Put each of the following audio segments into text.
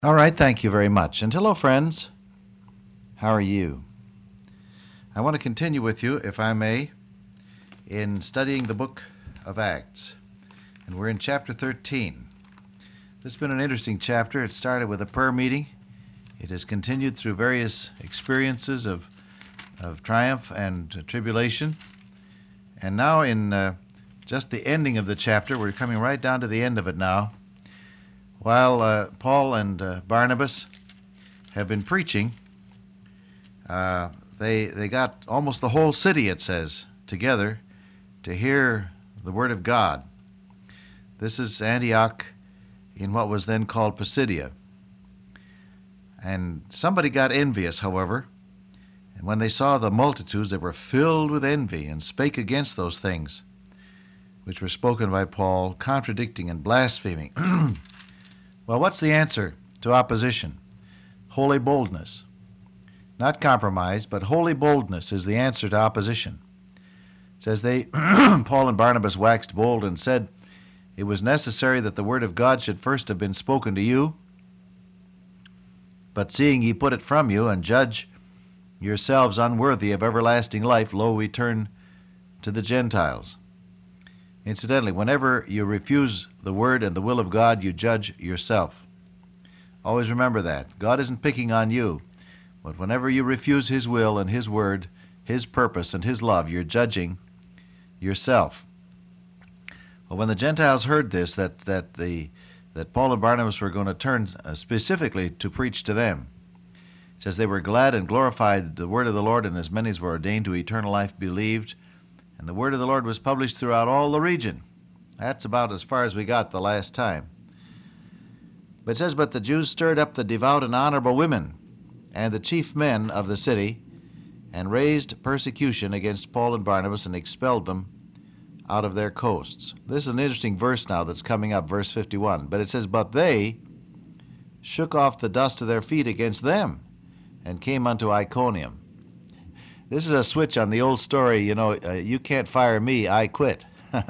All right, thank you very much. And hello, friends. How are you? I want to continue with you, if I may, in studying the book of Acts. And we're in chapter 13. This has been an interesting chapter. It started with a prayer meeting. It has continued through various experiences of triumph and tribulation. And now, in just the ending of the chapter, we're coming right down to the end of it now. While Paul and Barnabas have been preaching, they got almost the whole city, it says, together to hear the word of God. This is Antioch in what was then called Pisidia. And somebody got envious, however, and when they saw the multitudes, they were filled with envy and spake against those things which were spoken by Paul, contradicting and blaspheming. Well, what's the answer to opposition? Holy boldness. Not compromise, but holy boldness is the answer to opposition. It says Paul and Barnabas waxed bold and said, it was necessary that the word of God should first have been spoken to you, but seeing ye put it from you, and judge yourselves unworthy of everlasting life, lo, we turn to the Gentiles. Incidentally, whenever you refuse the word and the will of God, you judge yourself. Always remember that. God isn't picking on you, but whenever you refuse His will and His word, His purpose and His love, you're judging yourself. Well, when the Gentiles heard this, that Paul and Barnabas were going to turn specifically to preach to them, it says they were glad and glorified the word of the Lord, and as many as were ordained to eternal life believed. And the word of the Lord was published throughout all the region. That's about as far as we got the last time. But it says, but the Jews stirred up the devout and honorable women and the chief men of the city, and raised persecution against Paul and Barnabas, and expelled them out of their coasts. This is an interesting verse now that's coming up, verse 51. But it says, but they shook off the dust of their feet against them, and came unto Iconium. This is a switch on the old story, you can't fire me, I quit.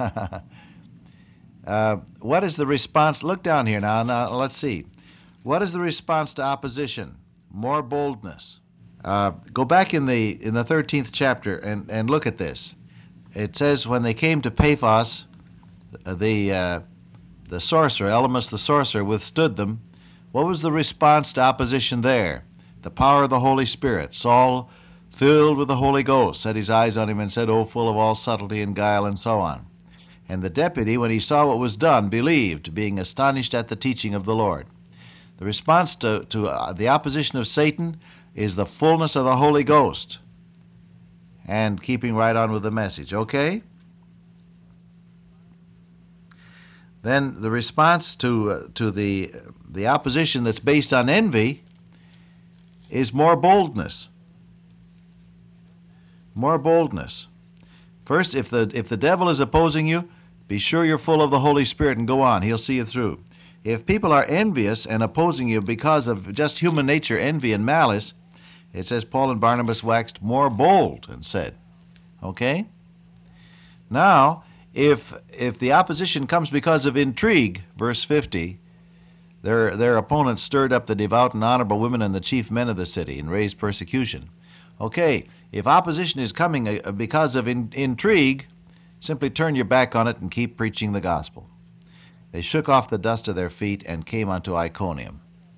What is the response? Look down here now, let's see. What is the response to opposition? More boldness. Go back in the 13th chapter and look at this. It says, when they came to Paphos, the sorcerer, Elymas the sorcerer, withstood them. What was the response to opposition there? The power of the Holy Spirit. Saul, filled with the Holy Ghost, set his eyes on him and said, O full of all subtlety and guile, and so on. And the deputy, when he saw what was done, believed, being astonished at the teaching of the Lord. The response to the opposition of Satan is the fullness of the Holy Ghost and keeping right on with the message, okay? Then the response to the opposition that's based on envy is more boldness. More boldness. First, if the devil is opposing you, be sure you're full of the Holy Spirit and go on. He'll see you through. If people are envious and opposing you because of just human nature, envy and malice, it says Paul and Barnabas waxed more bold and said, okay? Now, if the opposition comes because of intrigue, verse 50, their opponents stirred up the devout and honorable women and the chief men of the city and raised persecution. Okay, if opposition is coming because of intrigue, simply turn your back on it and keep preaching the gospel. They shook off the dust of their feet and came unto Iconium.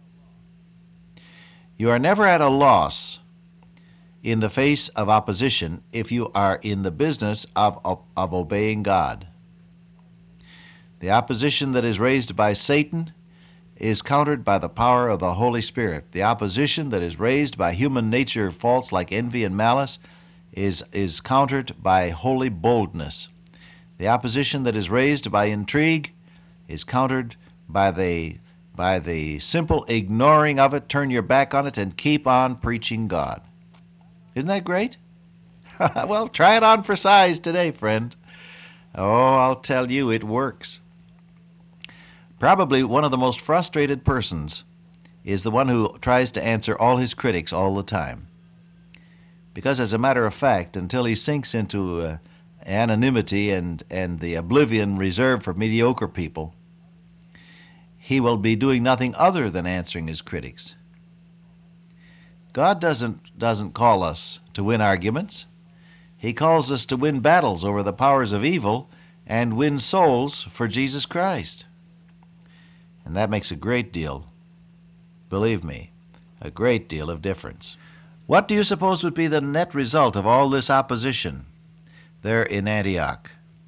You are never at a loss in the face of opposition if you are in the business of obeying God. The opposition that is raised by Satan is countered by the power of the Holy Spirit. The opposition that is raised by human nature faults like envy and malice is countered by holy boldness. The opposition that is raised by intrigue is countered by the simple ignoring of it. Turn your back on it and keep on preaching God. Isn't that great? Well, try it on for size today, friend. Oh, I'll tell you, it works. Probably one of the most frustrated persons is the one who tries to answer all his critics all the time. Because as a matter of fact, until he sinks into anonymity and the oblivion reserved for mediocre people, he will be doing nothing other than answering his critics. God doesn't call us to win arguments. He calls us to win battles over the powers of evil and win souls for Jesus Christ. And that makes a great deal, believe me, a great deal of difference. What do you suppose would be the net result of all this opposition there in Antioch?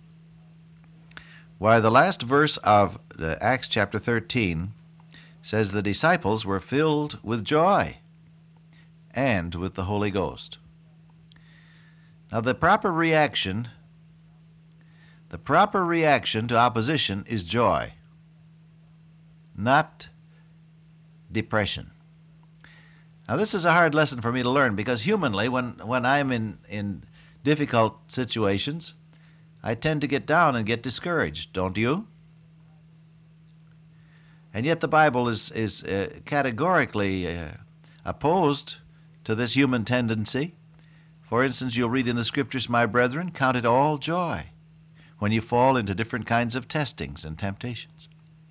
Why, the last verse of Acts chapter 13 says the disciples were filled with joy and with the Holy Ghost. Now, the proper reaction to opposition is joy, not depression. Now, this is a hard lesson for me to learn, because humanly, when I'm in difficult situations, I tend to get down and get discouraged, don't you? And yet the Bible is categorically opposed to this human tendency. For instance, you'll read in the Scriptures, "My brethren, count it all joy when you fall into different kinds of testings and temptations."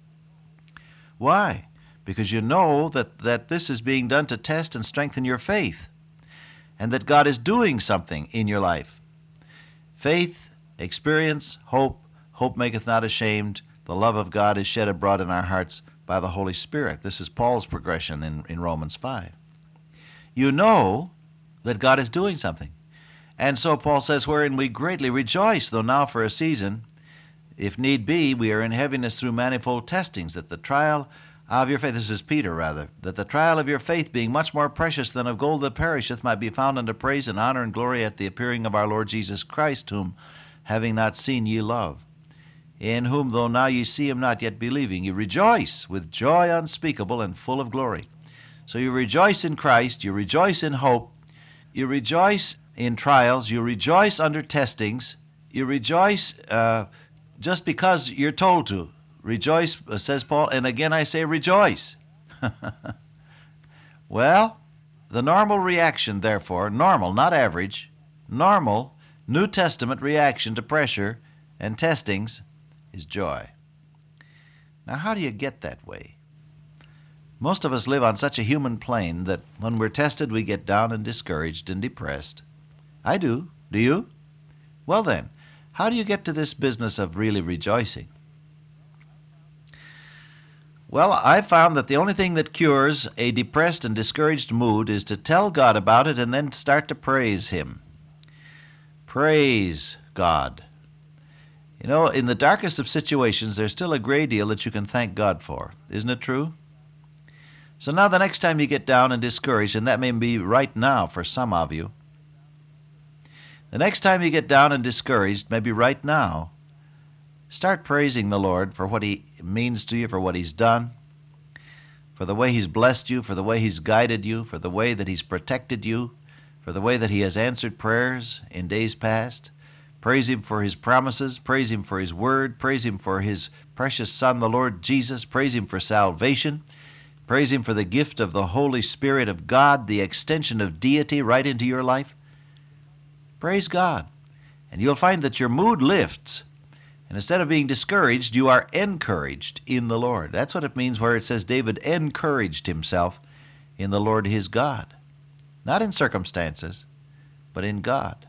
Why? Because you know that this is being done to test and strengthen your faith, and that God is doing something in your life. Faith, experience, hope maketh not ashamed. The love of God is shed abroad in our hearts by the Holy Spirit. This is Paul's progression in Romans 5. You know that God is doing something. And so Paul says, "Wherein we greatly rejoice, though now for a season, if need be, we are in heaviness through manifold testings, that the trial of your faith," this is Peter rather, "that the trial of your faith, being much more precious than of gold that perisheth, might be found unto praise and honor and glory at the appearing of our Lord Jesus Christ, whom, having not seen, ye love, in whom, though now ye see him not, yet believing, ye rejoice with joy unspeakable and full of glory." So you rejoice in Christ, you rejoice in hope, you rejoice in trials, you rejoice under testings, you rejoice just because you're told to. Rejoice, says Paul, and again I say rejoice. Well, the normal reaction, therefore, normal, not average, normal New Testament reaction to pressure and testings is joy. Now, how do you get that way? Most of us live on such a human plane that when we're tested, we get down and discouraged and depressed. I do. Do you? Well then, how do you get to this business of really rejoicing? Well, I've found that the only thing that cures a depressed and discouraged mood is to tell God about it and then start to praise Him. Praise God. You know, in the darkest of situations, there's still a great deal that you can thank God for. Isn't it true? So now the next time you get down and discouraged, and that may be right now for some of you, the next time you get down and discouraged, maybe right now, start praising the Lord for what He means to you, for what He's done, for the way He's blessed you, for the way He's guided you, for the way that He's protected you, for the way that He has answered prayers in days past. Praise Him for His promises. Praise Him for His word. Praise Him for His precious Son, the Lord Jesus. Praise Him for salvation. Praise Him for the gift of the Holy Spirit of God, the extension of deity right into your life. Praise God. And you'll find that your mood lifts. And instead of being discouraged, you are encouraged in the Lord. That's what it means where it says David encouraged himself in the Lord his God. Not in circumstances, but in God.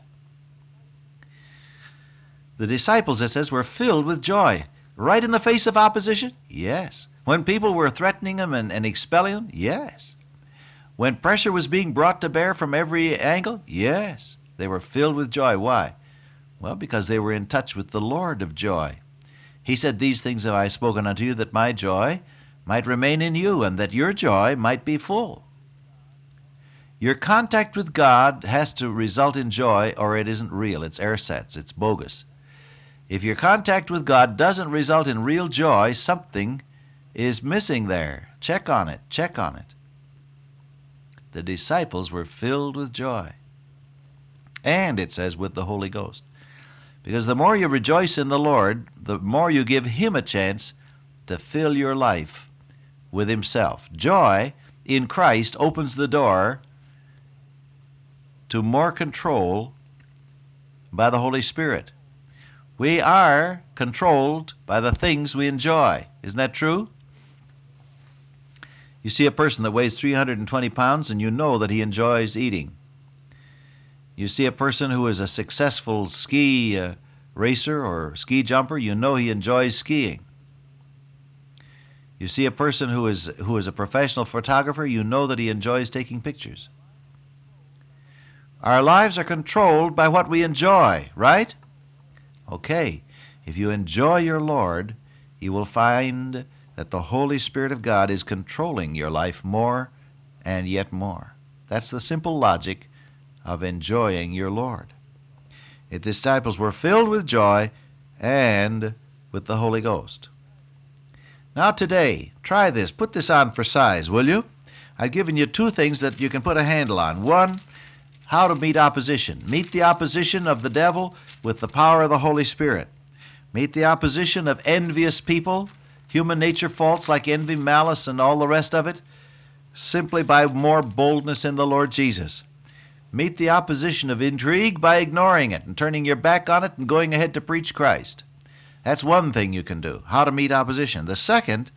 The disciples, it says, were filled with joy. Right in the face of opposition? Yes. When people were threatening them and expelling them? Yes. When pressure was being brought to bear from every angle? Yes. They were filled with joy. Why? Well, because they were in touch with the Lord of joy. He said, "These things have I spoken unto you, that my joy might remain in you, and that your joy might be full." Your contact with God has to result in joy, or it isn't real. It's ersatz. It's bogus. If your contact with God doesn't result in real joy, something is missing there. Check on it. Check on it. The disciples were filled with joy. And it says with the Holy Ghost. Because the more you rejoice in the Lord, the more you give Him a chance to fill your life with Himself. Joy in Christ opens the door to more control by the Holy Spirit. We are controlled by the things we enjoy. Isn't that true? You see a person that weighs 320 pounds and you know that he enjoys eating. You see a person who is a successful ski racer or ski jumper, you know he enjoys skiing. You see a person who is a professional photographer, you know that he enjoys taking pictures. Our lives are controlled by what we enjoy, right? Okay, if you enjoy your Lord, you will find that the Holy Spirit of God is controlling your life more and yet more. That's the simple logic of enjoying your Lord. The disciples were filled with joy and with the Holy Ghost. Now today, try this. Put this on for size, will you? I've given you two things that you can put a handle on. One, how to meet opposition. Meet the opposition of the devil with the power of the Holy Spirit. Meet the opposition of envious people, human nature faults like envy, malice, and all the rest of it, simply by more boldness in the Lord Jesus. Meet the opposition of intrigue by ignoring it and turning your back on it and going ahead to preach Christ. That's one thing you can do, how to meet opposition. The second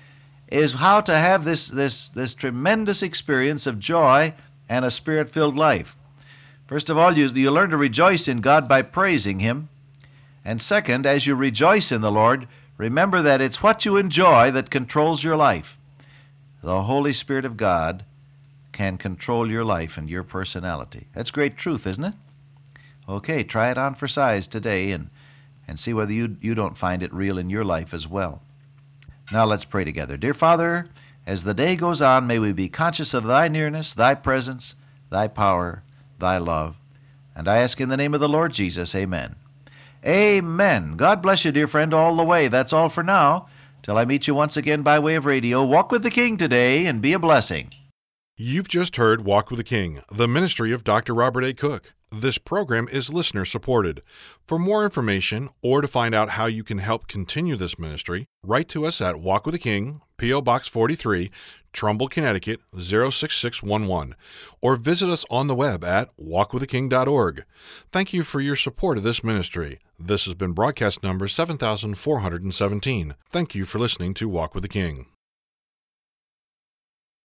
is how to have this tremendous experience of joy and a Spirit-filled life. First of all, you learn to rejoice in God by praising Him. And second, as you rejoice in the Lord, remember that it's what you enjoy that controls your life. The Holy Spirit of God can control your life and your personality. That's great truth, isn't it? Okay, try it on for size today and see whether you don't find it real in your life as well. Now let's pray together. Dear Father, as the day goes on, may we be conscious of Thy nearness, Thy presence, Thy power, Thy love. And I ask in the name of the Lord Jesus, amen. Amen. God bless you, dear friend, all the way. That's all for now. Till I meet you once again by way of radio, walk with the King today and be a blessing. You've just heard Walk with the King, the ministry of Dr. Robert A. Cook. This program is listener-supported. For more information or to find out how you can help continue this ministry, write to us at Walk with the King, P.O. Box 43, Trumbull, Connecticut, 06611, or visit us on the web at walkwiththeking.org. Thank you for your support of this ministry. This has been broadcast number 7417. Thank you for listening to Walk with the King.